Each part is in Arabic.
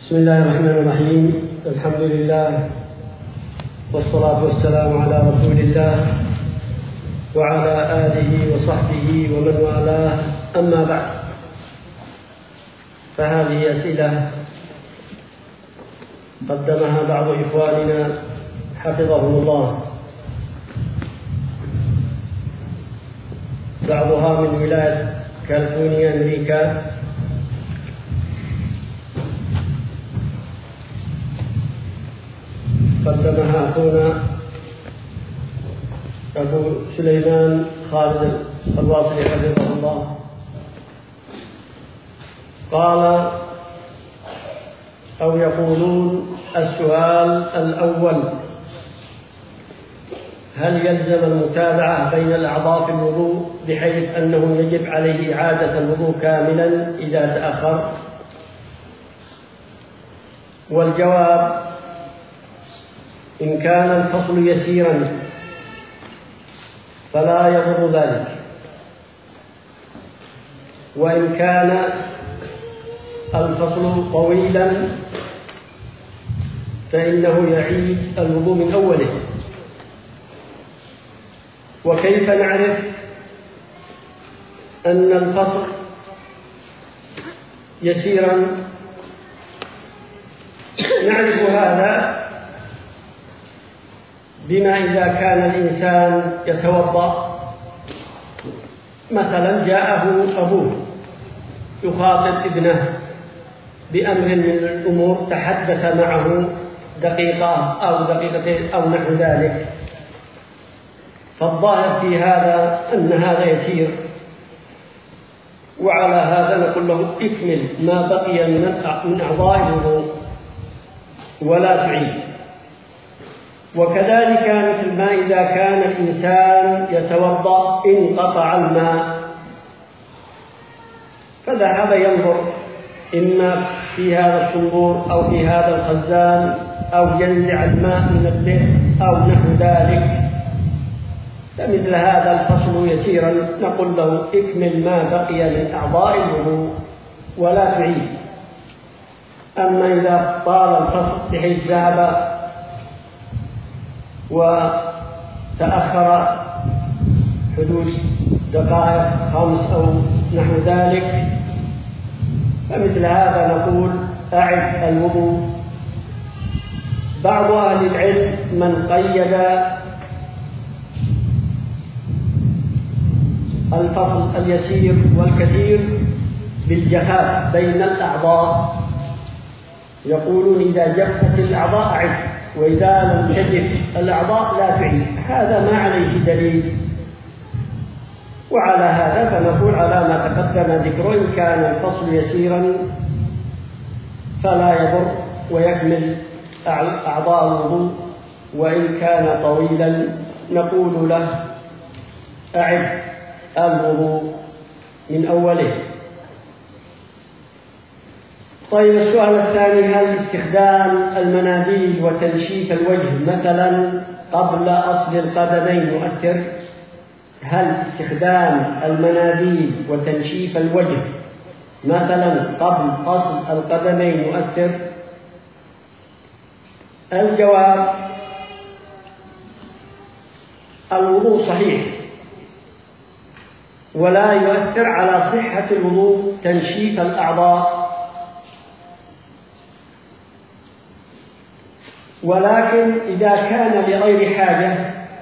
بسم الله الرحمن الرحيم. الحمد لله والصلاة والسلام على رسول الله وعلى آله وصحبه ومن والاه، أما بعد، فهذه أسئلة قدمها بعض إخواننا حفظهم الله، بعضها من ولاية كاليفورنيا أمريكا، قدمها أخونا أبو سليمان خالد الواصلي حفظه الله. قال أو يقولون: السؤال الأول: هل يلزم المتابعة بين الأعضاء في الوضوء بحيث أنه يجب عليه إعادة الوضوء كاملا إذا تأخر؟ والجواب: إن كان الفصل يسيرا فلا يضر ذلك، وإن كان الفصل طويلا فإنه يعيد الوضوء من أوله. وكيف نعرف أن الفصل يسيرا؟ نعرف هذا بما إذا كان الإنسان يتوضأ، مثلا جاءه أبوه يخاطب ابنه بأمر من الأمور، تحدث معه دقيقة أو دقيقتين أو نحو ذلك، فالظاهر في هذا أن هذا يسير، وعلى هذا نقول له: اكمل ما بقي من أعضاء الوضوء ولا تعيد. وكذلك مثل ما إذا كان الإنسان يتوضأ انقطع الماء فذهب ينظر إما في هذا الصنبور أو في هذا الخزان أو ينزع الماء من البئر أو نحو ذلك، فمثل هذا الفصل يسيرا نقول له: اكمل ما بقي من أعضاء الوضوء ولا تعيد. أما إذا طال الفصل بحيث ذهب وتأخر حدوث دقائق 5 أو نحو ذلك، فمثل هذا نقول: أعد الوضوء. بعض أهل العلم من قيد الفصل اليسير والكثير بالجفاف بين الأعضاء، يقولون: إذا جفت الأعضاء أعد، وإذا لم تجف الأعضاء لا تعيد. هذا ما عليه دليل، وعلى هذا فنقول على ما تقدم ذكره: إن كان الفصل يسيرا فلا يضر ويكمل أعضاء الوضوء، وإن كان طويلا نقول له: أعد الوضوء من أوله. طيب، السؤال الثاني: هل استخدام المناديل وتنشيف الوجه مثلا قبل غسل القدمين يؤثر؟ هل استخدام المناديل وتنشيف الوجه مثلا قبل غسل القدمين يؤثر؟ الجواب: الوضوء صحيح، ولا يؤثر على صحة الوضوء تنشيف الأعضاء، ولكن إذا كان لغير حاجة،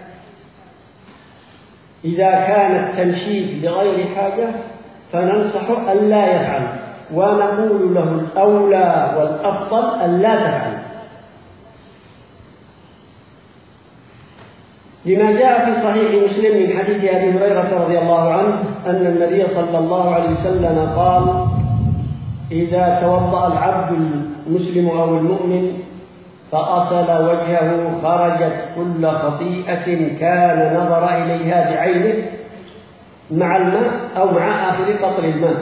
إذا كان التنشيف لغير حاجة فننصح ألا يفعل، ونقول له: الأولى والأفضل ألا تفعل، لما جاء في صحيح مسلم من حديث أبي هريرة رضي الله عنه أن النبي صلى الله عليه وسلم قال: إذا توضأ العبد المسلم أو المؤمن فغسل وجهه خرجت كل خطيئة كان نظر إليها بعينه مع الماء أو مع آخر قطر الماء،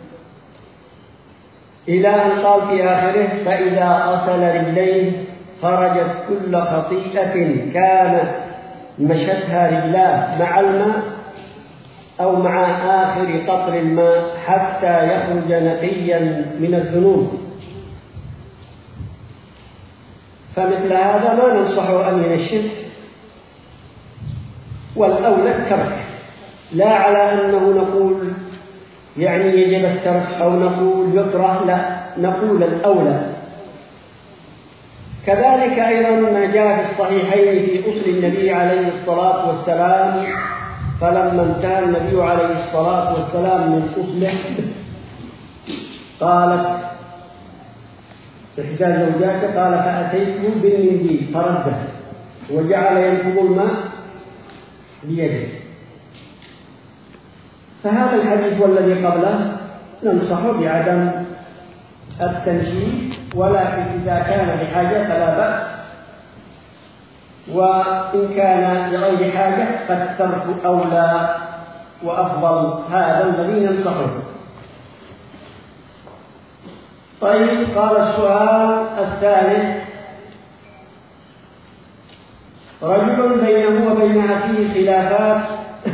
إلى أن قال في آخره: فإذا غسل رجليه خرجت كل خطيئة كان مشتها رجلاه مع الماء أو مع آخر قطر الماء حتى يخرج نقيا من الذنوب. فمثل هذا ما ننصحه أن ينشف، والأولى الترك، لا على أنه نقول يعني يجب الترك أو نقول يكره، لا، نقول الأولى. كذلك أيضا ما جاء في الصحيحين في أصل النبي عليه الصلاة والسلام، فلما انتهى النبي عليه الصلاة والسلام من أصله قالت إحدى زوجاته قال فأتيته بالمنديل فرده وجعل ينفض الماء بيده. فهذا الحديث والذي قبله ننصح بعدم التنشيف، ولكن إذا كان بحاجة فلا بأس، وإن كان لغير حاجة فالترك أولى وأفضل، هذا الذي ننصحه. طيب، قال السؤال الثالث: رجل بينه وبين أخيه خلافات،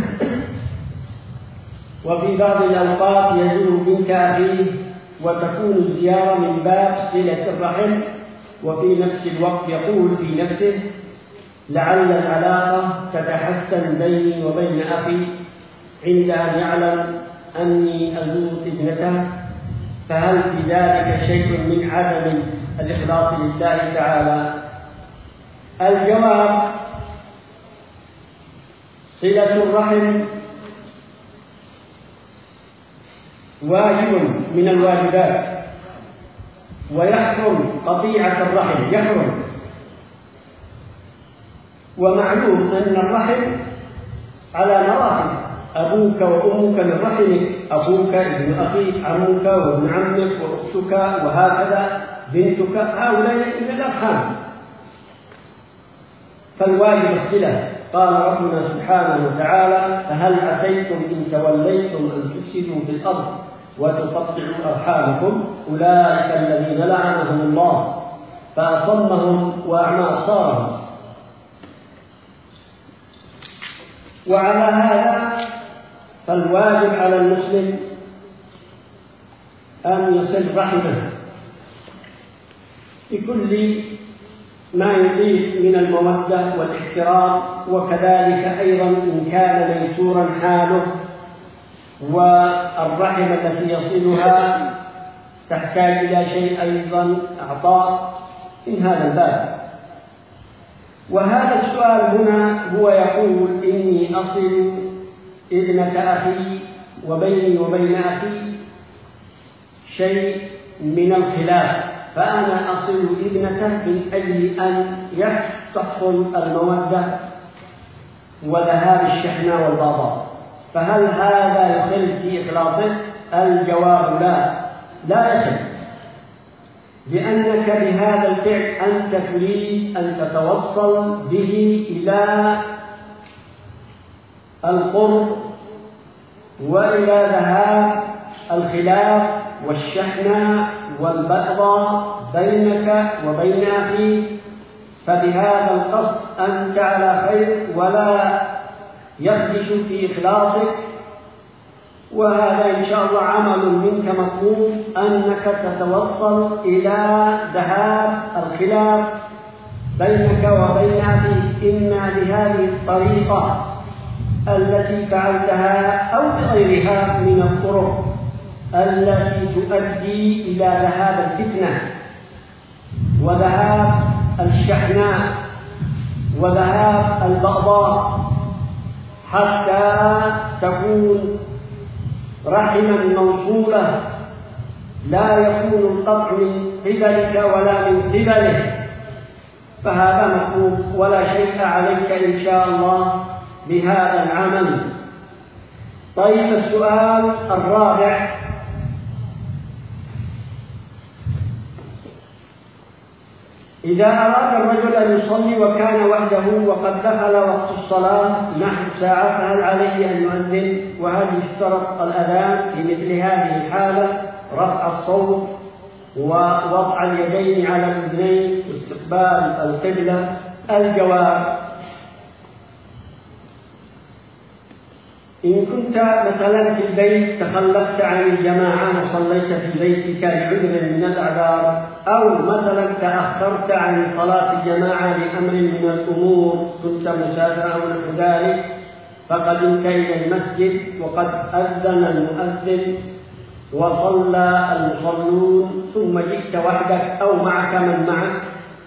وفي بعض الأوقات يزور بنت أخيه وتكون الزيارة من باب صلة الرحم، وفي نفس الوقت يقول في نفسه لعل العلاقة تتحسن بيني وبين أخي عند أن يعلم أني أزور ابنته، فهل في ذلك شيء من عدم الإخلاص لله تعالى؟ الجواب: صلة الرحم واجب من الواجبات، ويحرم قطيعة الرحم، يحرم. ومعلوم أن الرحم على مراتب، أبوك وأمك من رحمك، أخوك ابن أخيك، عمك وابن عمك وأختك، وهكذا بنتك، هؤلاء من الأرحام، فالواجب الصلة. قال ربنا سبحانه وتعالى: فهل عسيتم إن توليتم أن تفسدوا في الأرض وتقطعوا أرحامكم أولئك الذين لعنهم الله فأصمهم وأعمى أبصارهم. وعلى هذا فالواجب على المسلم أن يصل رحمه بكل ما يضيف من المودة والاحترام، وكذلك أيضا إن كان ميسورا حاله والرحم التي يصلها تحتاج إلى شيء أيضا أعطاء من هذا الباب. وهذا السؤال هنا هو يقول: إني أصل ابنة أخي وبيني وبين أخي شيء من الخلاف، فأنا أصل ابنته من أجل أن تحصل المودة وذهاب الشحناء والبغضاء، فهل هذا يخل في إخلاصه؟ الجواب: لا يخل، لأنك بهذا الفعل أنت تريد أن تتوصل به إلى القرب وإلى ذهاب الخلاف والشحناء والبغضاء بينك وبين أخيك، فبهذا القصد أنت على خير ولا يخدش في إخلاصك. وهذا إن شاء الله عمل منك مطلوب، أنك تتوصل إلى ذهاب الخلاف بينك وبين أخيك، إما بهذه الطريقة التي فعلتها أو بغيرها من الطرق التي تؤدي إلى ذهاب الفتنة وذهاب الشحناء وذهاب البغضاء، حتى تكون رحما موصولة لا يكون القطع من قبلك ولا من قبله، فهذا مطلوب ولا شيء عليك إن شاء الله بهذا العمل. طيب، السؤال الرابع: إذا أراد الرجل أن يصلي وكان وحده وقد دخل وقت الصلاة نحو ساعة، فهل عليه أن يؤذن؟ وهل يشترط الأذان في مثل هذه الحالة رفع الصوت ووضع اليدين على الأذنين واستقبال القبلة؟ الجواب: إن كنت مثلا في البيت تخلفت عن الجماعة وصليت في بيتك لعذر من الأعذار، أو مثلا تأخرت عن صلاة الجماعة لأمر من الأمور، كنت مسافرا أو نحو ذلك، فقدمت إلى المسجد وقد أذن المؤذن وصلى المصلون، ثم جئت وحدك أو معك من معك،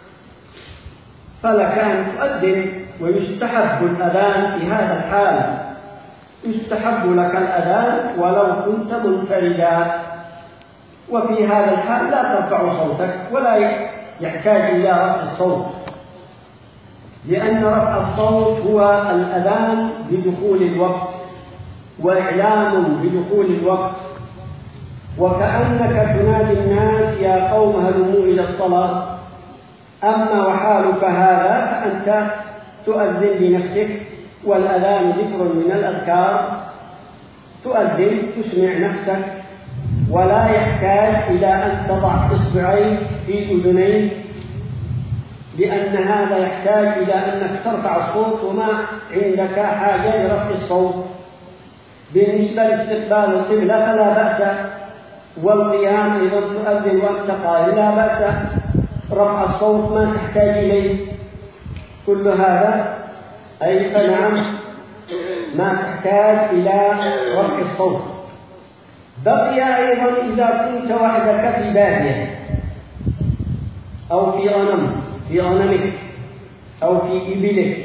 فلك أن تؤذن. ويستحب الأذان في هذا الحال، يستحب لك الأذان ولو كنت منفردا. وفي هذا الحال لا ترفع صوتك ولا يحتاج إلى رفع الصوت، لأن رفع الصوت هو الأذان بدخول الوقت وإعلام بدخول الوقت، وكأنك تنادي الناس يا قوم هلموا إلى الصلاة. أما وحالك هذا فأنت تؤذن بنفسك، والأذان ذكر من الأذكار، تؤذن تسمع نفسك، ولا يحتاج إلى أن تضع إصبعيك في أذنيك، لأن هذا يحتاج إلى أنك ترفع الصوت وما عندك حاجة لرفع الصوت. بالنسبة لاستقبال القبلة فلا بأس، والقيام إذا تؤذن وأنت قائل لا بأس، رفع الصوت ما تحتاج إليه، كل هذا أي فنعم ما تحتاج إلى رفع الصوت. بقي أيضا إذا كنت وحدك في بادية أو في غنمك أو في إبلك،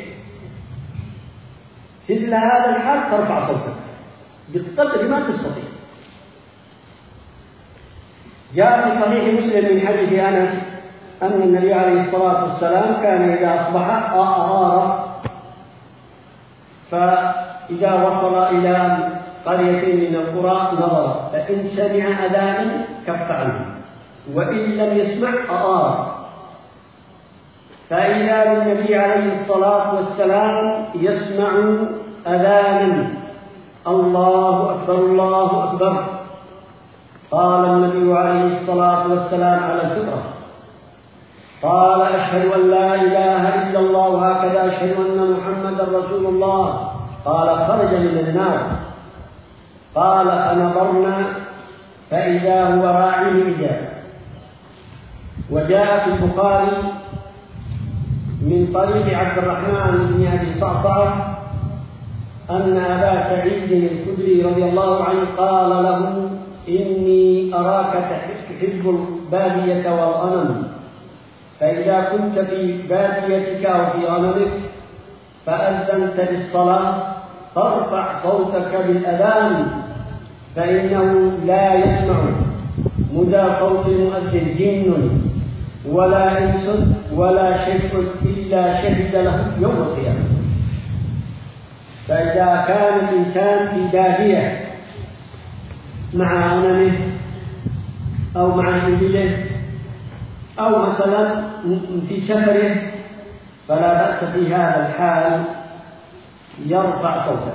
مثل هذا الحال ترفع صوتك بالقدر ما تستطيع. جاء في صحيح مسلم من حديث أنس أن النبي عليه الصلاة والسلام كان إذا أصبح أغار، فإذا وصل إلى قرية من القرى نظر، فإن سمع أذانا كف عنه، وإن لم يسمع أغار. فإذا بالنبي عليه الصلاة والسلام يسمع أذانا الله أكبر الله أكبر، قال النبي عليه الصلاة والسلام على الفطرة، قال أشهد أن لا إله إلا الله، وهكذا أشهد أن محمدا رسول الله، قال خرج من النار. قال فنظرنا فإذا هو راعي الإجابة. وجاء في البخاري من طريق عبد الرحمن بن أبي صعصعة أن أبا سعيد الخدري رضي الله عنه قال له إني أراك تحب البادية والغنم، فإذا كنت في باديتك أو في غنمك فأذنت للصلاة فارفع صوتك بالأذان، فإنه لا يسمع مدى صوت المؤذن جن ولا إنس ولا شيء إلا شهد له يوم القيامة. فإذا كان الإنسان في بادية مع غنمه أو مع إبله أو مثلا في سفره فلا بأس في هذا الحال يرفع صوته،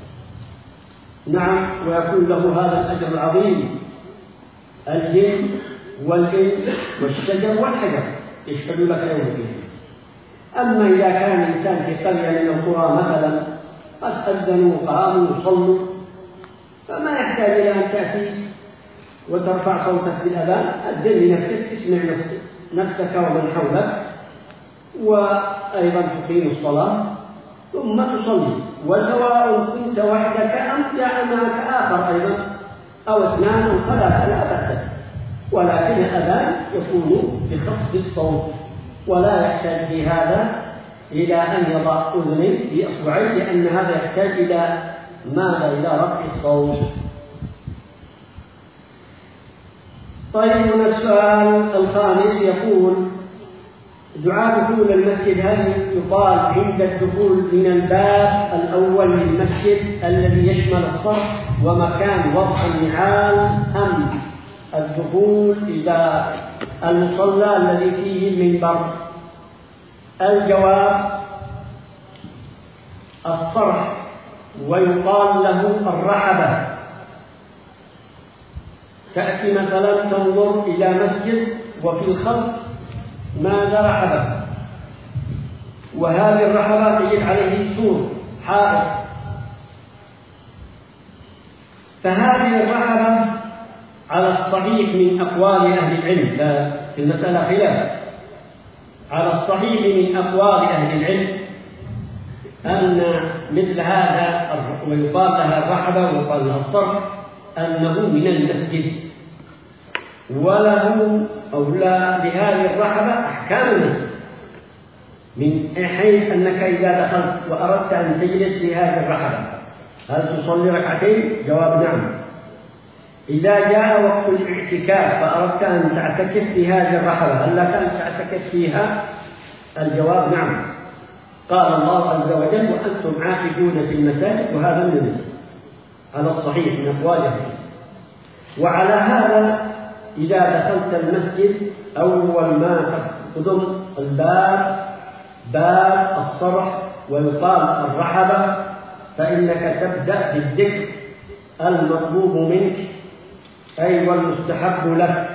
نعم، ويكون له هذا الأجر العظيم. الجن والإنس والشجر والحجر يشهد لك يوم القيامة. أما إذا كان الإنسان في قرية من القرى مثلا قد أذنوا وقاموا وصلوا، فما يحتاج إلى أن تأتي وترفع صوتك بالأذان، أذن لنفسك، اسمع نفسك ومن حولك، وأيضا تقيم الصلاة ثم تصلي. وسواء كنت وحدك أم جاء معك آخر أيضا أو اثنان أو ثلاثة لا بأس، ولكن الأذان يكون بخفض الصوت، ولا يحتاج في هذا إلى أن يضع أذنيه بأصبعيه، لأن هذا يحتاج إلى ماذا؟ إلى رفع الصوت. طيب، السؤال الخامس يقول: دعاء دخول المسجد هل يقال عند الدخول من الباب الأول للمسجد الذي يشمل الصف ومكان وضع النعال، أم الدخول إلى المصلى الذي فيه المنبر؟ الجواب: الصرح، ويقال له الرحبة. تأتي مثلا تنظر إلى مسجد وفي الخلف ماذا؟ رحبة، وهذه الرحبة تجد عليه سور حائط، فهذه الرحبة على الصحيح من أقوال أهل العلم، في المسألة خلاف، على الصحيح من أقوال أهل العلم أن مثل هذا ويقال لها الرحبة ويقال لها الصرح أنه من المسجد، وله أو لا لهذه الرحبة أحكام المسجد، من حيث أنك إذا دخلت وأردت أن تجلس في هذه الرحبة هل تصلي ركعتين؟ جواب نعم. إذا جاء وقت الاعتكاف فأردت أن تعتكف في هذه الرحبة هل لك أن تعتكف فيها؟ الجواب نعم. قال الله عز وجل وأنتم عاكفون في المساجد، وهذا من المسجد على الصحيح من أقواله. وعلى هذا إذا دخلت المسجد أول ما تقدم الباب باب الصرح ويقال الرحبة، فإنك تبدأ بالذكر المطلوب منك أي والمستحب لك.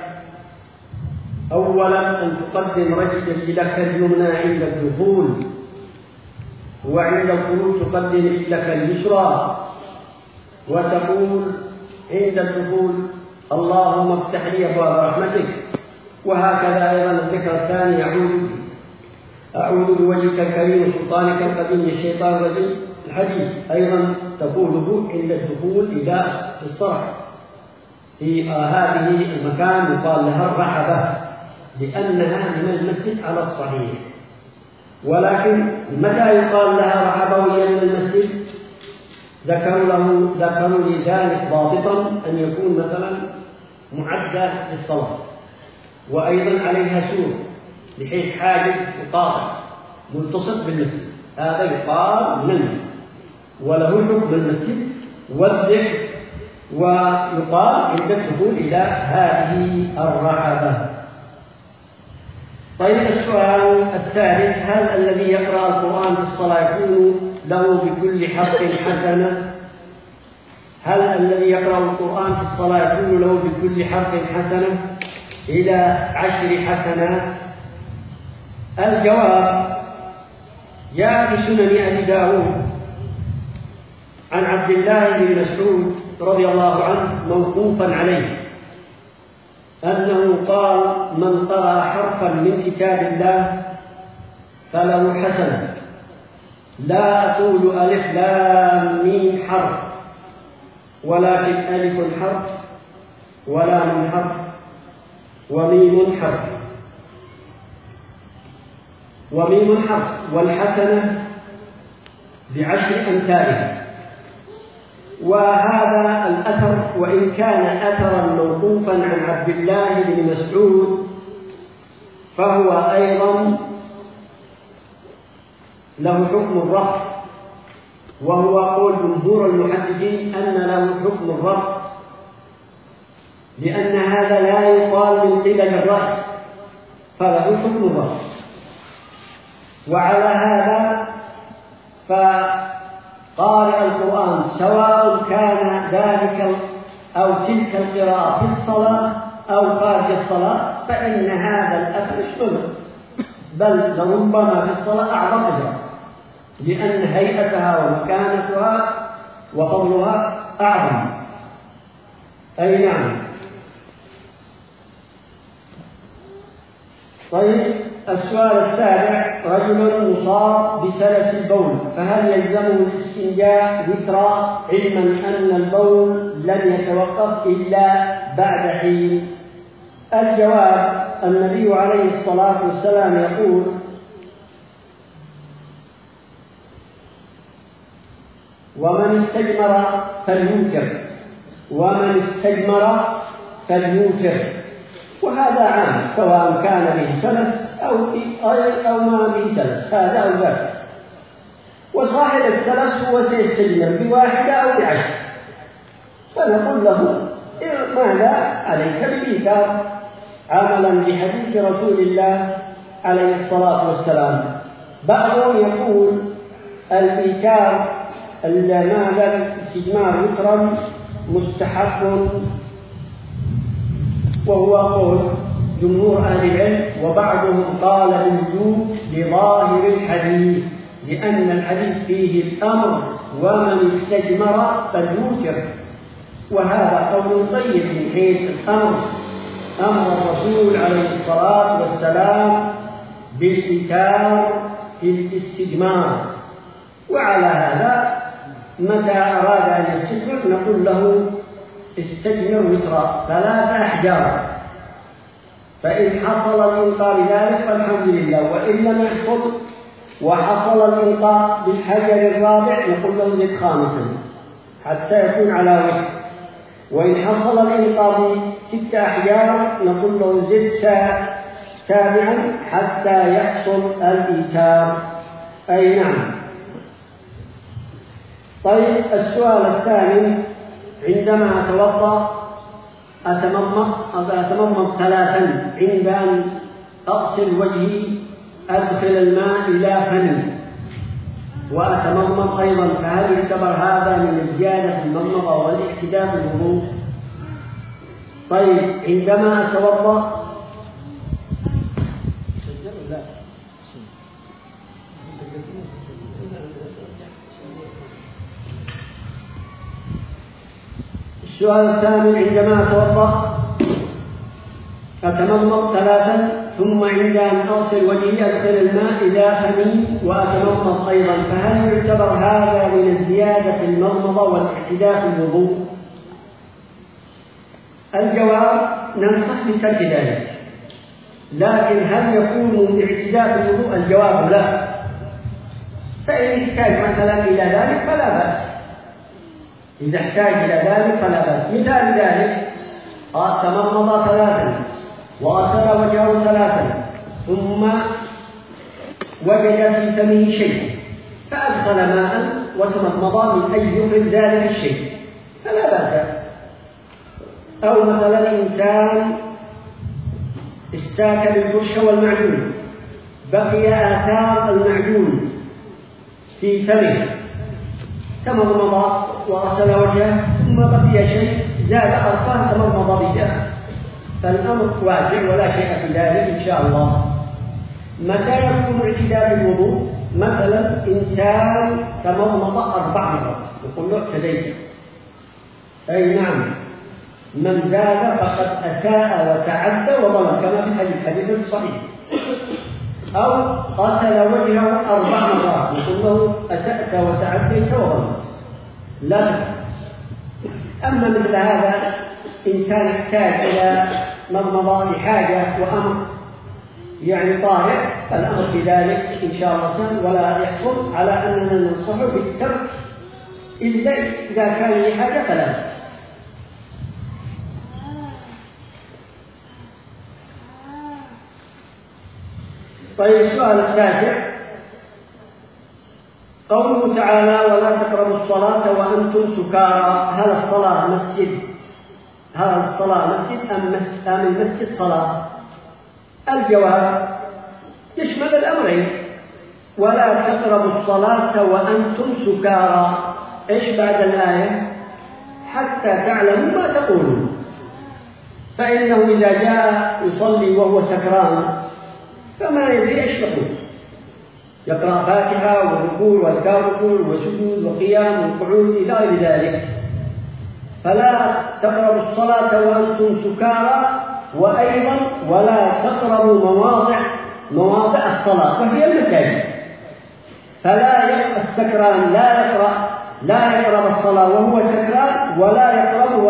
أولا أن تقدم رجلك اليمنى عند الدخول، وعند الخروج تقدم رجلك اليسرى، وتقول عند الدخول اللهم افتح لي أبواب رحمتك. وهكذا أيضا الذكر الثاني أعوذ بوجهك الكريم وسلطانك القديم من الشيطان الرجيم، الحديث أيضا تقوله عند الدخول إلى الصرح. في هذه المكان يقال لها الرحبة لأنها من المسجد على الصحيح. ولكن متى يقال لها رحبة وهي من المسجد؟ ذكروا لذلك ضابطا أن يكون مثلا معدة للصلاة وأيضا عليها سور بحيث حاجز وقاطع ملتصق بالمسجد، هذا يقال من المسجد وله حكم المسجد والذكر، ويقال عند الدخول إلى هذه الرحبة. طيب السؤال الثالث: هل الذي يقرأ القرآن في الصلاة يكون له بكل حرف حسنة؟ هل الذي يقرأ القرآن في الصلاة يكون له بكل حرف حسنة إلى 10 حسنات؟ الجواب: جاء في سنن أبي داود عن عبد الله بن مسعود رضي الله عنه موقوفا عليه أنه قال: من قرأ حرفا من كتاب الله فله حسنة، لا أقول ألف لام ميم حرف، ولكن ألف حرف ولام حرف وميم حرف والحسنة ب10 أمثالها. وهذا الأثر وإن كان أثرا موقوفا عن عبد الله بن مسعود فهو أيضا له حكم الرفع، وهو قول جمهور المحدثين أن له حكم الرفع، لأن هذا لا يقال من قبل الرأي فله حكم الرفع. وعلى هذا فقارئ القرآن سواء كان ذلك أو تلك القراءة في الصلاة أو خارج الصلاة فإن هذا الأثر يشمله، بل لربما في الصلاة أعظم أجرا، لأن هيئتها ومكانتها وفضلها أعظم. أي نعم. طيب السؤال السابع: رجل مصاب بسلس البول فهل يلزمه الاستنجاء وترا علما أن البول لن يتوقف إلا بعد حين؟ الجواب: النبي عليه الصلاة والسلام يقول: ومن استجمر فليوتر. وهذا عام سواء كان به سلس أو ما به سلس، هذا أو ذاك. وصاحب السلس هو سيستجمر ب1 أو ب10، فنقول له: ماذا عليك بالإيثار عملا بحديث رسول الله عليه الصلاة والسلام. بعضهم يقول الإيثار ماذا الاستجمار وترا مستحب، وهو قول جمهور أهل العلم، وبعضهم قال بالوجوب لظاهر الحديث، لأن الحديث فيه الأمر ومن استجمر فليوتر، وهذا قول طيب من حيث الأمر. أمر الرسول عليه الصلاة والسلام بالإيتار في الاستجمار، وعلى هذا متى أراد أن يستجمر نقول له استجمر وترا 3 أحجار، فإن حصل الإلقاء بذلك فالحمد لله، وإن لم يحصل وحصل الإلقاء بالحجر الرابع نقول له زد 5 حتى يكون على وتر، وإن حصل الإلقاء ب6 أحجار نقول له زد 7 حتى يحصل الإيتار. أي نعم. طيب السؤال الثاني: عندما أتوضأ أتمضمض 3 عند أن أغسل وجهي أدخل الماء إلى فمي وأتمضمض أيضا، فهل يعتبر هذا من الزيادة في المضمضة والاعتداء في الوضوء؟ طيب عندما أتوضأ السؤال الثاني: عندما أتوضأ أتمضمض 3 ثم عند أن أغسل وجهي أدخل الماء إلى فمي وأتمضمض أيضا، فهل يعتبر هذا من الزيادة في المضمضة والاعتداء في الوضوء؟ الجواب: ننصح بترك ذلك، لكن هل يكون من اعتداء في الوضوء؟ الجواب: لا. فإن احتاج مثلا إلى ذلك فلا بأس، إذا احتاج إلى ذلك فلا بأس. مثال ذلك: تمضمض 3 وغسل وجهه 3 ثم وجد في فمه شيء فأدخل ماء وتمضمض من أجل يخرج ذلك الشيء فلا بأس. أو مثلا إنسان استاك بالفرشة والمعجون بقي آثار المعجون في فمه، تمضمض وغسل وجهه ثم بقي شيء زاد أرقاه تمضمض بجاه، فالأمر واسع ولا شيء في ذلك إن شاء الله. متى يكون اعتداء بالوضوء؟ مثلا إنسان تمضمض 4 مرات يقول له اعتديت. أي نعم، من زاد فقد أساء وتعدى وظلم كما في الحديث الصحيح. أو غسل وجهه 4 مرات يقول له أسأت وتعديت وظلمت، لا تفعل. أما مثل هذا إنسان يحتاج إلى مضمضة لحاجة وأمر يعني طارئ، فالأمر في ذلك إن شاء الله سهل ولا يحصل، على أننا ننصحه بالترك إذا كان لحاجة فلا بأس. طيب السؤال التاسع: قوله تعالى: ولا تقربوا الصلاة وأنتم سكارى، هل الصلاة مسجد أم المسجد صلاة؟ الجواب: يشمل الأمرين. ولا تقربوا الصلاة وأنتم سكارى، إيش بعد الآية؟ حتى تعلموا ما تقولون، فإنه إذا جاء يصلي وهو سكران فما يدري إيش يقول، يقرأ فاتحة وركوع وأذكار ركوع وسجود وقيام وقعود إلى غير ذلك. فلا تقربوا الصلاة وأنتم سكارى، وأيضا ولا تقربوا مواضع الصلاة وهي المساجد. فلا يقرأ السكران لا يقرب الصلاة وهو سكران، ولا يقرب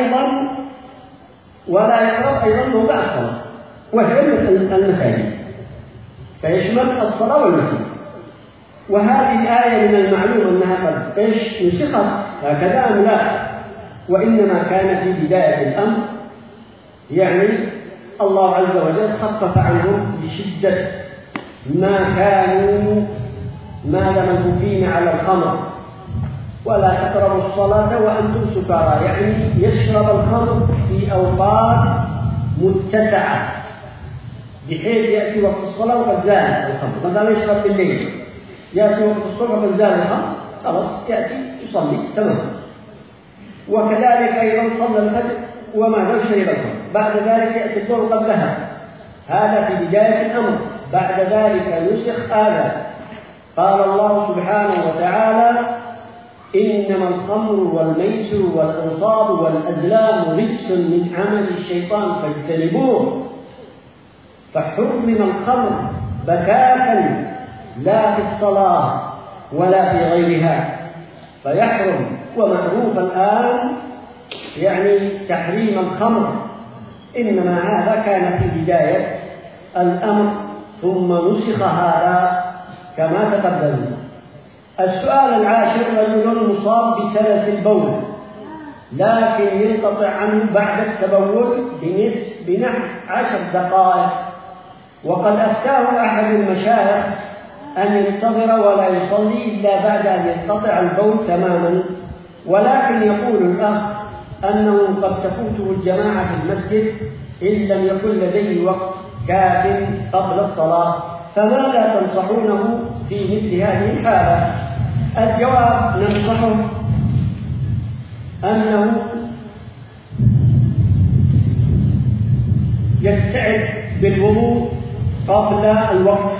أيضا موضع الصلاة وهي المساجد، فيشمل الصلاة والمسجد. وهذه الآية من المعلوم أنها قد نسخت هكذا أم لا؟ وإنما كان في بداية الأمر يعني الله عز وجل خفف عنهم بشدة ما كانوا مكفين على الخمر. ولا تقربوا الصلاة وأنتم سكارى، يعني يشرب الخمر في أوقات متسعة بحيث يأتي وقت الصلاة وقد زال الخمر. مثلا يشرب بالليل، يأتي وقت الصبح وقد زال الخمر، خلاص يأتي يصلي تمام. وكذلك أيضا صلى الفجر وما شرب الخمر، بعد ذلك يأتي الظهر قد ذهب، هذا في بداية الأمر. بعد ذلك نسخ هذا، قال الله سبحانه وتعالى: إنما الخمر والميسر والأنصاب والأزلام رجس من عمل الشيطان فاجتنبوه. فحرم الخمر بكاتا لا في الصلاة ولا في غيرها فيحرم. ومعروف الآن يعني تحريم الخمر، إنما هذا كان في بداية الأمر ثم نسخ هذا كما تقدم. السؤال العاشر: رجل مصاب بسلس البول لكن ينقطع عنه بعد التبول بنحو 10 دقائق، وقد أفتاه أحد المشايخ أن ينتظر ولا يصلي إلا بعد أن ينقطع البول تماما، ولكن يقول الأخ أنه قد تفوته الجماعة في المسجد إن لم يكن لديه وقت كاف قبل الصلاة، فماذا تنصحونه في مثل هذه الحالة؟ الجواب: ننصحه أنه يستعد بالوضوء قبل الوقت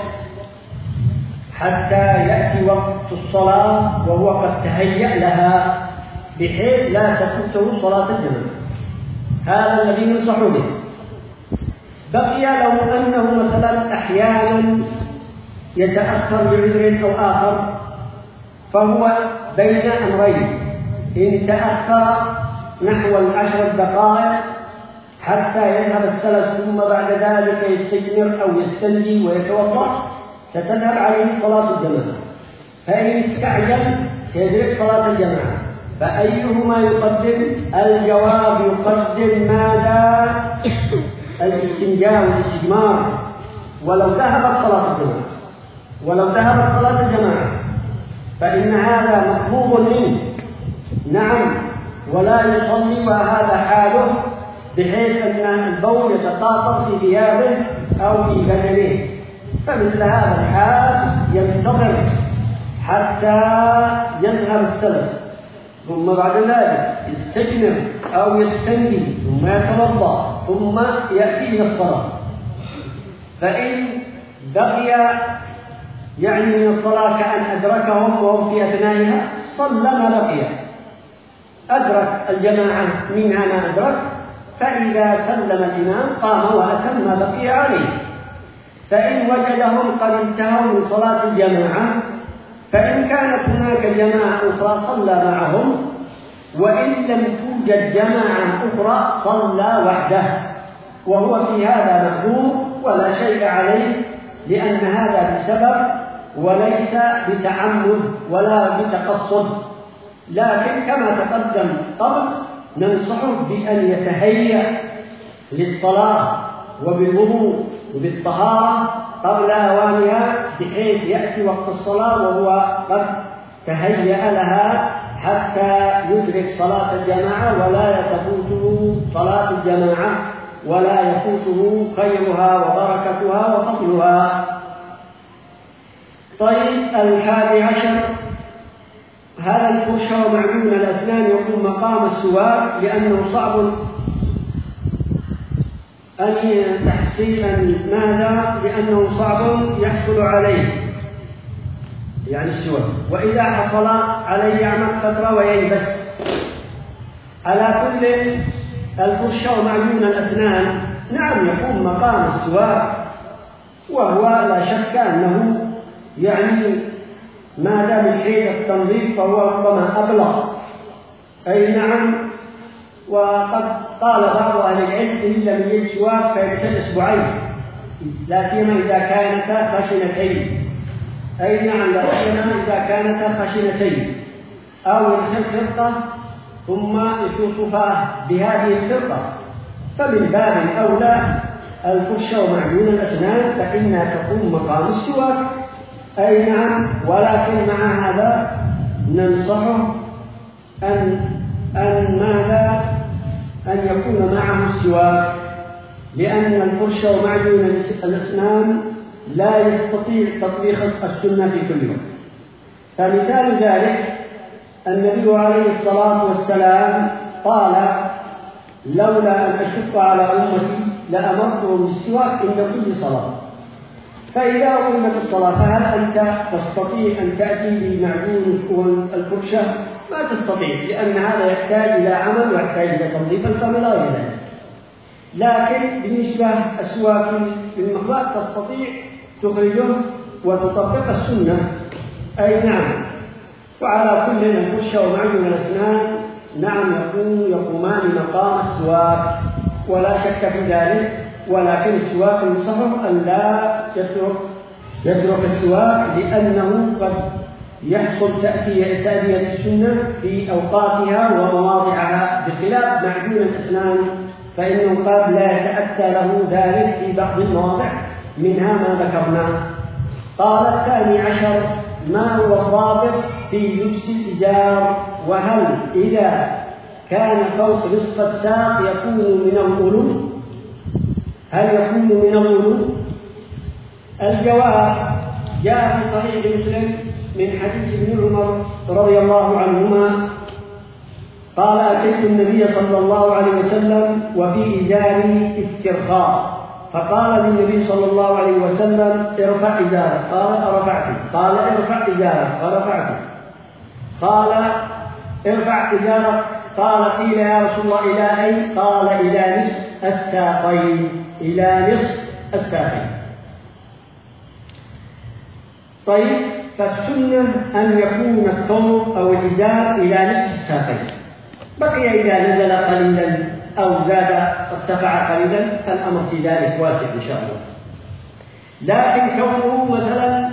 حتى يأتي وقت الصلاة وهو قد تهيأ لها بحيث لا تفوته صلاة الجماعة. هذا الذي ننصح به. بقي لو أنه مثلا أحيانا يتأخر بعذر أو آخر، فهو بين أمرين: إن تأخر نحو 10 دقائق حتى يذهب السلس ثم بعد ذلك يستجمر أو يستنجي ويتوضأ ستذهب عليه صلاة الجماعة، فإن استعجل سيدرك صلاة الجماعة. فأيهما يقدم؟ الجواب: يقدم ماذا؟ الاستنجاء والاستجمار، ولو ذهبت صلاة الجماعة فإن هذا مطلوب منه، نعم، ولا يصلي وهذا حاله، بحيث أن البول يتقاطر في ثيابه أو في بدنه. فمثل هذا الحال ينتظر حتى يذهب السلس، ثم بعد ذلك يستجمر أو يستنجي ثم يتوضأ ثم يأتي إلى الصلاة. فإن بقي يعني من الصلاة كأن أدركهم وهم في أثنائها صلى ما بقي، أدرك الجماعة منها ما أدرك، فإذا سلم الإمام قام وأتم ما بقي عليه. فإن وجدهم قد انتهوا من صلاة الجماعة فإن كانت هناك جماعة أخرى صلى معهم، وإن لم توجد جماعة أخرى صلى وحده، وهو في هذا مأمور ولا شيء عليه، لأن هذا بسبب وليس بتعمد ولا بتقصد. لكن كما تقدم قبل ننصحه بأن يتهيأ للصلاة وبالوضوء وبالطهارة قبل أوانها، بحيث يأتي وقت الصلاة وهو قد تهيأ لها حتى يدرك صلاة الجماعة ولا تفوته صلاة الجماعة ولا يفوته خيرها وبركتها وفضلها. طيب، 11: هذا الفرشة ومعجون الأسنان يقوم مقام السواك لأنه صعب أن تحصيل ماذا؟ لأنه صعب يحصل عليه يعني السواك، وإذا حصل عليه يعمل فترة وييبس. على كل الفرشة ومعجون الأسنان نعم يقوم مقام السواك، وهو لا شك أنه يعني ما دام من حيث التنظيف فهو ربما أبلغ. أي نعم. وقد قال بعض أهل العلم إن لم يجد سواك فيغسل أسبوعين، لا سيما إذا كانتا خشنتين. أي نعم، لا سيما إذا كانتا خشنتين، أو يغسل فرقة ثم يشوطها بهذه الفرقة، فمن باب أولى الفرشة ومعجون الأسنان فإنها تقوم مقام السواك. أي نعم. ولكن مع هذا ننصحه أن يكون معه السواك، لأن الفرشة ومعجون الأسنان لا يستطيع تطبيق السنة في كل وقت. فمثال ذلك النبي عليه الصلاة والسلام قال: لولا أن أشق على أمتي لأمرتهم بالسواك عند كل صلاة. فإذا أقيمت الصلاة فهل أنت تستطيع أن تأتي بمعجون الفرشة؟ ما تستطيع، لأن هذا يحتاج إلى عمل ويحتاج إلى تنظيف الفم لا غير ذلك. لكن بالنسبة السواك بالمخلاط تستطيع تخرجه وتطبق السنة. أي نعم. وعلى كل الفرشة ومعجون الأسنان نعم يقومان مقام السواك ولا شك في ذلك، ولكن السواك ينصح أن لا يترك السواك، لأنه قد يحصل تأدية السنة في أوقاتها ومواضعها، بخلاف معجون الأسنان فإنه قد لا يتأتى له ذلك في بعض المواضع، منها ما ذكرنا. قال الثاني عشر: ما هو الضابط في لبس الإزار؟ وهل إذا كان فوق نصف الساق يكون من الغلو؟ هل يكون من الغلو؟ الجواب: جاء في صحيح مسلم من حديث ابن عمر رضي الله عنهما قال: أتيت النبي صلى الله عليه وسلم وفي إزاري استرخاء، فقال للنبي صلى الله عليه وسلم: ارفع إزارك. قال: رفعته. قال: ارفع إزارك. فرفعته. قال: ارفع إزارك. قال: قيل يا رسول الله إلى أين؟ قال: إلى نصف الساقين. إلى نصف الساقين. طيب، فالسنة أن يكون الثوب أو الإزار إلى نصف الساقين. بقي إذا نزل قليلا أو زاد ارتفع قليلا فالأمر في ذلك واسع إن شاء الله. لكن كونه مثلا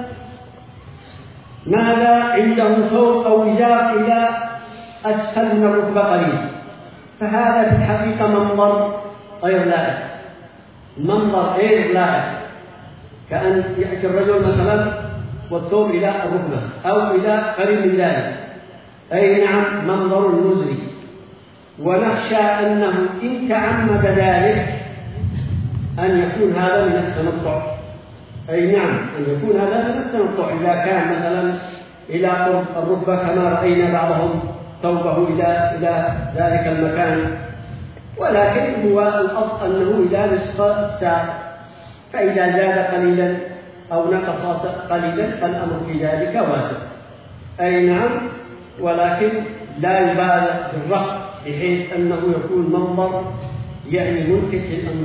ماذا عنده ثوب أو إزار إلى أسفل من الركبة قليلا، فهذا في الحقيقة منظر غير لائق، منظر غير لائق، كأن يأتي الرجل مثلا والثوب إلى الركبة أو إلى قريب من ذلك. أي نعم، منظر مزري، ونخشى أنه إن تعمد ذلك أن يكون هذا من التنطع. أي نعم، أن يكون هذا من التنطع إذا كان مثلا إلى قرب الركبة كما رأينا بعضهم ثوبه إلى ذلك المكان، ولكن هو الأصل أنه إلى نصف الساق، فإذا زاد قليلا أو نقص قليلا فالأمر في ذلك واسع. أي نعم، ولكن لا يبالغ بالرفع بحيث أنه يكون منظر يعني ملفت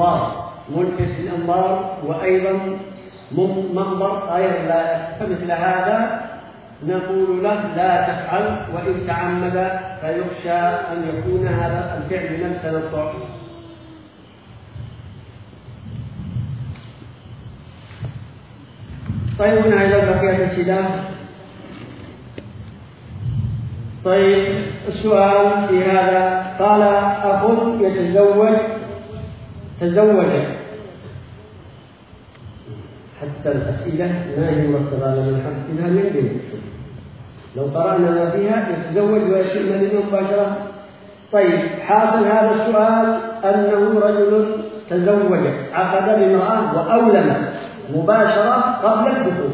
للأنظار وأيضا منظر غير لائق، فمثل هذا نقول له لا تفعل، وإن تعمد فيخشى أن يكون هذا الفعل من التنطع. طيب، هنا إلى بقية السلاح. طيب، السؤال في هذا: قال أخ تزوج حتى الأسئلة ما هي مرتبة على من حد إذا يمكن لو قرأنا ما فيها يتزوج ويتم منه مباشرة. طيب، حاصل هذا السؤال أنه رجل تزوج عقد بامرأة وأولم مباشرة قبل الدخول،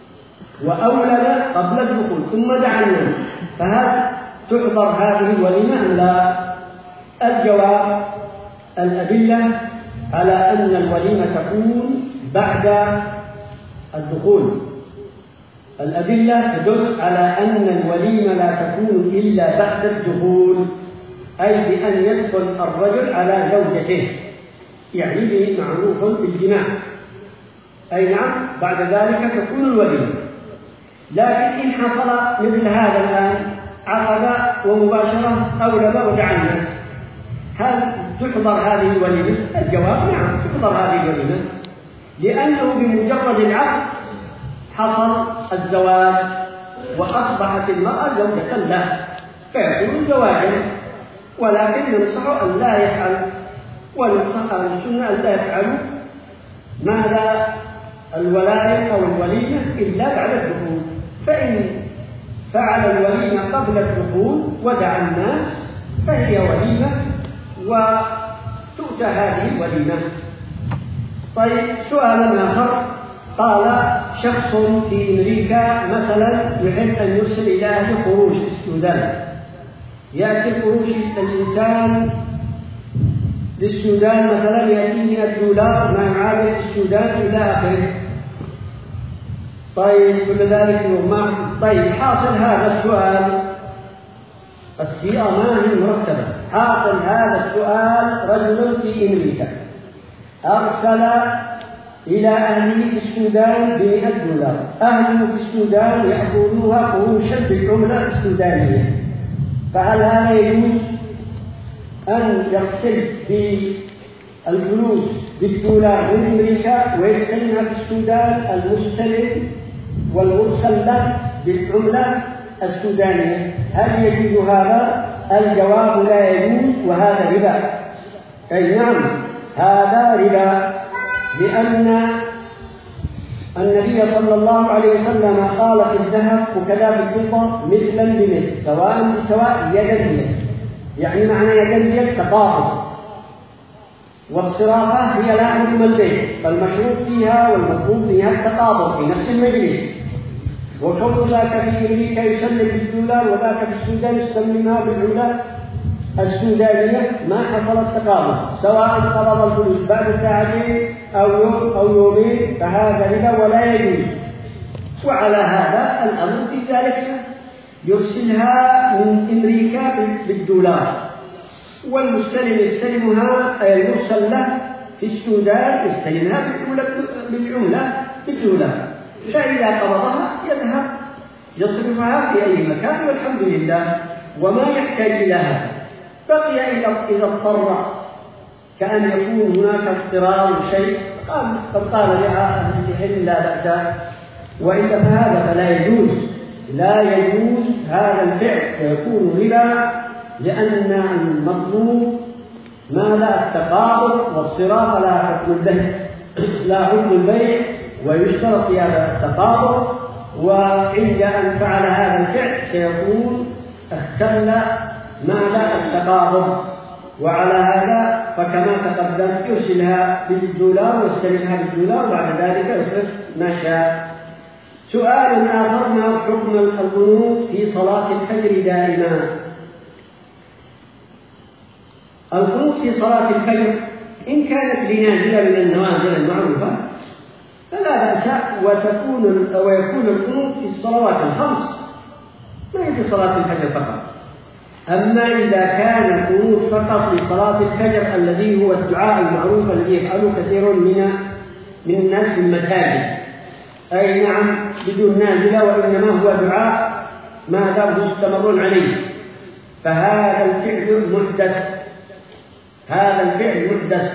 ثم دعا الناس، فهل تحضر هذه الوليمة أم لا؟ الجواب: الأدلة على أن الوليمة تكون بعد الدخول. الأدلة تدل على أن الوليمة لا تكون إلا بعد الدخول، أي بأن يدخل الرجل على زوجته، يعني به معروف بالجماع. أي نعم، بعد ذلك تكون الوليمة. لكن إن حصل مثل هذا الآن، عقد ومباشرة أولم ودعا الناس، هل تحضر هذه الوليمة؟ الجواب: نعم، تحضر هذه الوليمة، لأنه بمجرد العقد حصل الزواج وأصبحت المرأة زوجة له، فيكون زواجا. ولكن ننصح أن لا يفعل، وننصح أهل السنة أن لا يفعلوا ماذا الولاية أو الوليمة إلا بعد الدخول، فإن فعل الوليمة قبل الدخول ودعا الناس فهي وليمة وتؤتى هذه الوليمة. طيب، سؤال آخر: قال شخص في أمريكا مثلا يحب أن يرسل إلى أهل قروش في السودان، يأتي قروش الإنسان للسودان مثلا يأتي من $1 ما يعادل في السودان إلى آخره، طيب كل ذلك يغمى. طيب حاصل هذا السؤال، الصيغة ما هي مرتبة. حاصل هذا السؤال: رجل في أمريكا أرسل إلى أهله في السودان ب$100. أهله في السودان يأخذوها قروشا بالعملة السودانية، فهل هذا يجوز أن يرسل بالفلوس بالدولار من أمريكا ويستلمها في السودان المستلم والمرسل له بالعملة السودانية؟ هل يجوز هذا؟ الجواب: لا يجوز، وهذا ربا. أي نعم، هذا ربا، لأن النبي صلى الله عليه وسلم قال في الذهب وكذا في الفضة مثلا بمثل سواء بسواء يدا بيد. يعني معنى يدا بيد تقابض، والصرافة هي لا حكم البيع، فالمشروط فيها والمطلوب فيها التقابض في نفس المجلس. وكون ذاك في أمريكا يسلم بالدولار وذاك في السودان يستلمها بالعملة السودانية ما حصل التقابض، سواء قبض الفلوس بعد ساعتين أو يوم أو يومين، فهذا ربا ولا يجوز. وعلى هذا الأمر في ذلك يرسلها من أمريكا بالدولار، والمستلم يستلمها، أي المرسل له في السودان يستلمها بالعملة بالدولار، فإذا قبضها يذهب يصرفها في أي مكان والحمد لله، وما يحتاج إلى هذا. بقي إذا اضطر كأن يكون هناك اضطرار شيء قال لها أهل العلم لا بأس، وإذا فهذا فلا يجوز. لا يجوز هذا الفعل فيكون ربا، لأن المطلوب ما لا التقابض، والصرافة لا حكم البيع، ويشترط في هذا التقابض. وعند أن فعل هذا الفعل سيكون اختل معنى التقابض. وعلى هذا فكما تقدم يرسلها بالدولار ويستلمها بالدولار، وبعد ذلك يصرف ما شاء. سؤال آخر: ما حكم القنوت في صلاة الفجر دائما؟ القنوت في صلاة الفجر إن كانت لنازلة من النوازل المعروفة فلا بأس، ويكون القنوت في الصلوات الخمس، ما هي في صلاة الفجر فقط. أما إذا كان القنوت فقط لصلاة الفجر الذي هو الدعاء المعروف الذي يفعله كثير من الناس في المساجد، أي نعم بدون نازلة، وإنما هو دعاء ما دام مستمر عليه، فهذا الفعل محدث. هذا الفعل محدث،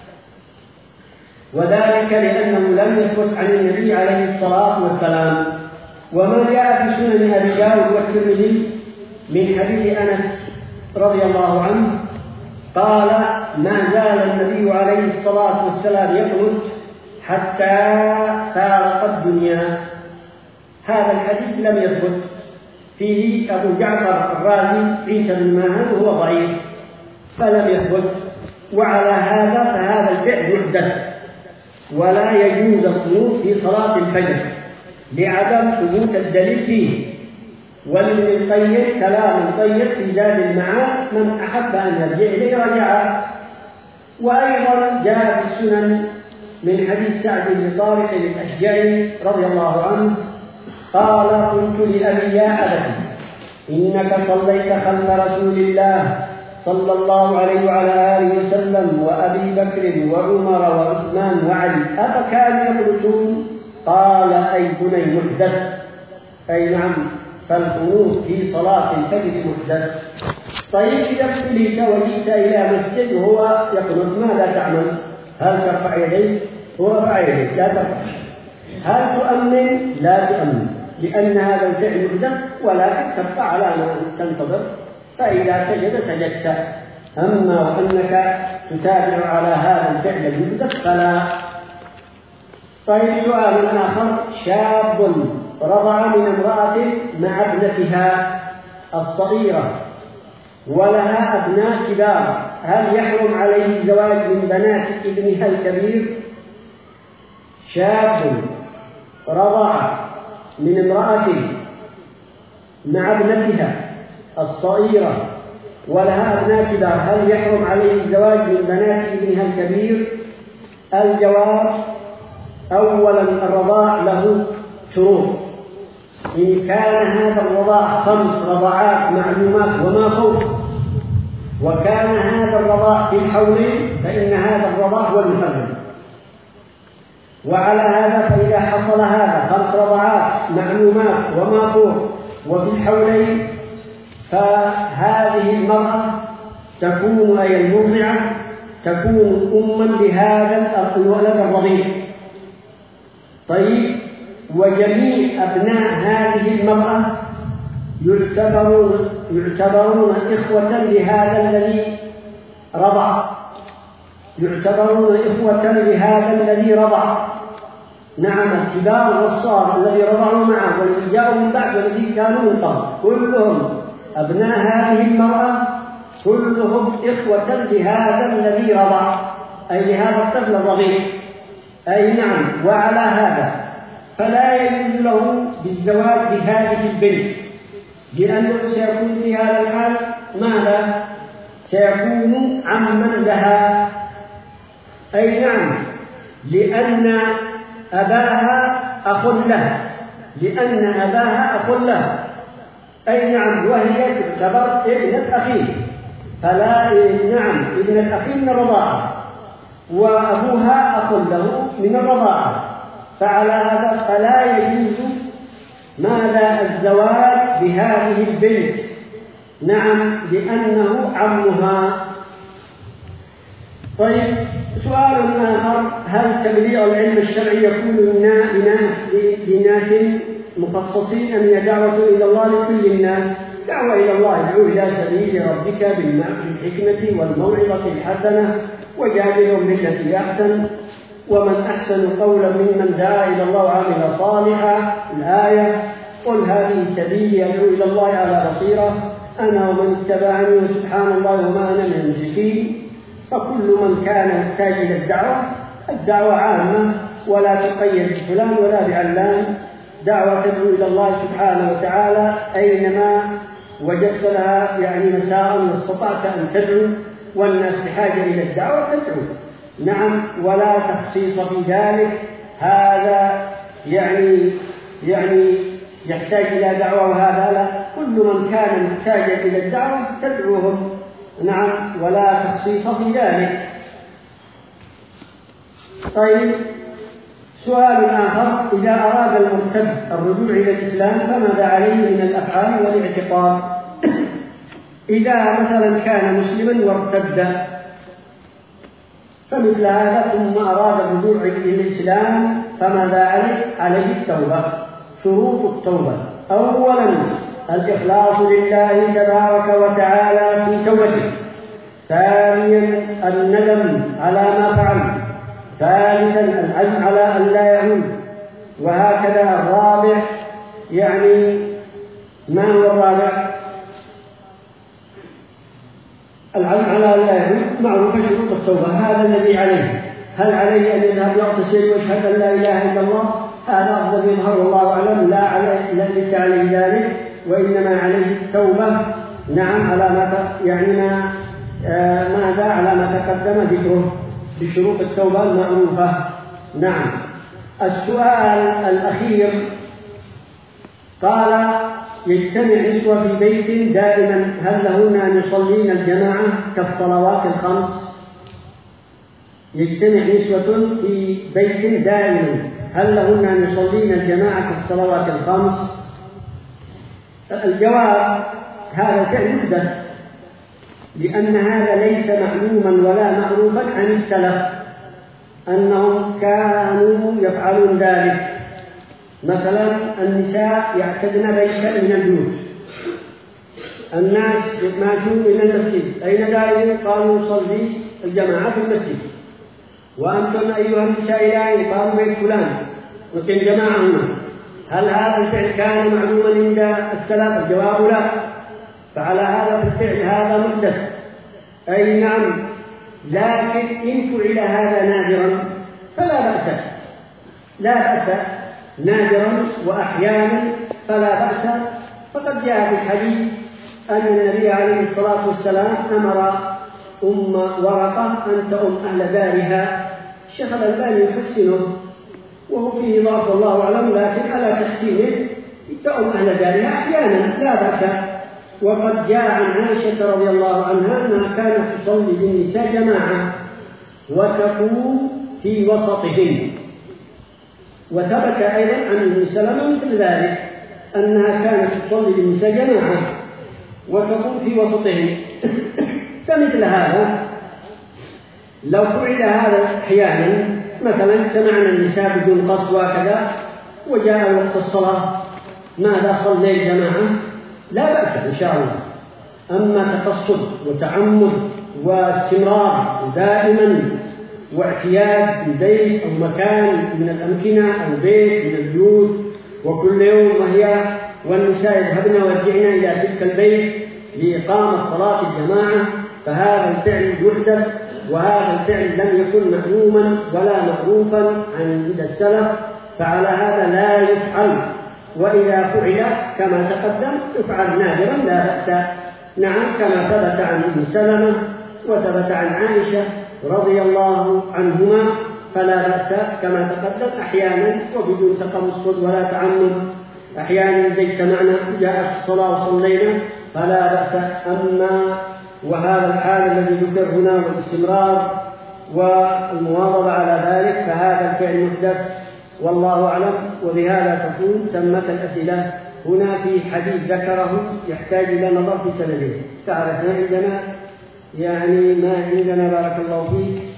وذلك لأنه لم يثبت عن النبي عليه الصلاة والسلام. وما جاء في سنن أبي داود والترمذي من حديث أنس رضي الله عنه قال: ما زال النبي عليه الصلاة والسلام يقنت حتى فارق الدنيا. هذا الحديث لم يثبت، فيه أبو جعفر الرازي عيسى بن ماهر وهو ضعيف فلم يثبت. وعلى هذا فهذا الفعل محدث، ولا يجوز القنوت في صلاة الفجر لعدم ثبوت الدليل فيه. ولابن القيم كلام طيب في زاد المعاد: من أحب أن يرجع إليه رجع. وأيضا جاء في السنن من حديث سعد بن طارق الأشجعي رضي الله عنه قال: قلت لأبي: يا أبت، إنك صليت خلف رسول الله صلى الله عليه وعلى آله وسلم وأبي بكر وعمر وعثمان وعلي، أفكانوا يقنتون؟ قال: أي بني محدث. أي نعم، فالقنوت في صلاة الفجر محدث. طيب إذا ابتليت وجئت إلى مسجد وهو يقنت ماذا تعمل؟ هل ترفع يديك؟ هو رفع يديك لا ترفع. هل تؤمن؟ لا تؤمن، لأن هذا الفعل محدث، ولكن تبقى على ما تنتظر، فإذا سجد سجدت. أما وأنك تتابع على هذا الفعل المحدث فلا. طيب سؤال آخر: شاب رضع من امرأة مع ابنتها الصغيرة ولها أبناء كبار، هل يحرم عليه الزواج من بنات ابنها الكبير؟ شاب رضع من امرأة مع ابنتها الصغيرة ولها أبناء كبار، هل يحرم عليه الزواج من بنات ابنها الكبير؟ الجواب: أولا الرضاع له شروط. إن كان هذا الرضاع 5 رضعات معلومات وما فوق، وكان هذا الرضاع في الحولين، فإن هذا الرضاع هو المحرم. وعلى هذا فإذا حصل هذا 5 رضعات معلومات وما فوق وفي الحولين، فهذه المرأة تكون أي المرضعة تكون أما لهذا الولد الرضيع. طيب، وجميع أبناء هذه المرأة يعتبرون إخوة لهذا الذي رضع، يعتبرون إخوة لهذا الذي رضع. نعم، الكبار والصغار الذي رضعوا معه والذي جاءوا من بعد والذي كانوا من قبل، كلهم أبناء هذه المرأة كلهم إخوة لهذا الذي رضع، أي لهذا الطفل الرضيع. أي نعم. وعلى هذا فلا يجوز له بالزواج بهذه البنت، لأنه سيكون في هذا الحال ماذا؟ سيكون عما لها. أي نعم، لأن أباها أخ له، لأن أباها أخ له. أي نعم، وهي تعتبر ابنة أخيه، فلا نعم ابنة أخيه من الرضاعة، وأبوها أخ له من الرضاعة. فعلى هذا فلا يجوز ماذا؟ الزواج بهذه البنت. نعم، لأنه عمها. طيب، سؤال آخر: هل تبليغ العلم الشرعي يكون لناس مخصصين أم هي دعوة إلى الله لكل الناس؟ دعوة إلى الله، ادعو إلى سبيل ربك بالحكمة والموعظة الحسنة وجادلهم بالتي أحسن ومن أحسن قولا ممن دعا إلى الله وعمل صالحا. الآية: قل هذه سبيلي أدعو إلى الله على بصيرة أنا ومن اتبعني وسبحان الله وما أنا من المشركين. فكل من كان يحتاج إلى الدعوة عامة ولا تقيد بفلان ولا بعلان، دعوة تدعو إلى الله سبحانه وتعالى أينما وجدت لها مساء واستطعت أن تدعو، والناس بحاجة إلى الدعوة تدعو. نعم، ولا تخصيص في ذلك. هذا يحتاج إلى دعوة وهذا لا، كل من كان محتاجا إلى الدعوة تدعوهم. نعم، ولا تخصيص في ذلك. طيب، سؤال آخر: إذا أراد المرتد الرجوع إلى الإسلام فماذا عليه من الأفعال والاعتقاد؟ إذا مثلا كان مسلما وارتد فمثل هذا ثم أراد الرجوع إلى الإسلام فماذا عليه؟ عليه التوبة. شروط التوبة: أولا الإخلاص لله تبارك وتعالى في توبته. ثانيا الندم على ما فعل. ثالثا العزم على أن لا يعود. وهكذا. الرابع ما هو الرابع؟ العزم على أن لا يعود. معروف شروط التوبة. هذا الذي عليه. هل عليه أن يذهب يغتسل ويشهد أن لا إله إلا الله؟ هذا أفضل يظهر الله أعلم. لا ليس عليه ذلك، وإنما عليه التوبة. نعم، على ما ماذا؟ على ما تقدم ذكره بشروط التوبة المعروفة. نعم. السؤال الأخير: قال: يجتمع نسوة في بيت دائما، هل لهن أن يصلين الجماعة كالصلوات الخمس؟ يجتمع نسوة في بيت دائما، هل لهن أن يصلين الجماعة كالصلوات الخمس؟ الجواب: هذا فعل محدث، لأن هذا ليس معلوما ولا معروفا عن السلف أنهم كانوا يفعلون ذلك. مثلا النساء يعتدن بيتا من البيوت، الناس ماشون إلى المسجد، أين دائما؟ قالوا نصلي الجماعة في المسجد. وأنتم أيها النساء إلى قالوا بيت فلان نقيم جماعة هنا. هل هذا الفعل كان معلوما عند السلف؟ الجواب لا. فعلى هذا الفعل هذا محدث. أي نعم، لكن إن فعل هذا نادرا فلا بأس، لا بأس نادرا، وأحيانا فلا بأس. فقد جاء في الحديث أن النبي عليه الصلاة والسلام أمر أم ورقة أن تؤم أهل دارها. الشيخ الألباني يحسنه وهو فيه ضعف الله أعلم، لكن على تحسينه يتأم أهل دارها أحيانا لا بأس. وقد جاء عن عائشة رضي الله عنها أنها كانت تصلي بالنساء جماعة وتقوم في وسطهن. وثبت أيضا عن ابن سلمة مثل ذلك أنها كانت تصلي بالنساء جماعة وتقوم في وسطهن. فمثل هذا لو فعل هذا أحيانا، مثلا اجتمعنا النساء بدون قصد وكذا وجاء وقت الصلاة ماذا صلي جماعة لا بأس إن شاء الله. أما تقصد وتعمد واستمرار دائما واعتياد ببيت أو مكان من الأمكنة أو بيت من البيوت وكل يوم وهي والنساء يذهبن ويرجعن إلى تلك البيت لإقامة صلاة الجماعة، فهذا الفعل يحدث، وهذا الفعل لم يكن معلوما ولا معروفا عند السلف، فعلى هذا لا يفعل. وإذا فعل كما تقدم يفعل نادرا لا بأس. نعم، كما ثبت عن ابن سلمة وثبت عن عائشة رضي الله عنهما فلا بأس كما تقدم أحيانا وبدون تقصد ولا تعمد. أحيانا إذا اجتمعنا جاءت الصلاة وصلينا فلا بأس. أما وهذا الحال الذي ذكر هنا والاستمرار والمواظبة على ذلك فهذا الفعل محدث والله أعلم. وبهذا تكون تمت الأسئلة. هنا في حديث ذكره يحتاج إلى نظر في سنده. تعرفنا عندنا يعني ما عندنا بارك الله فيك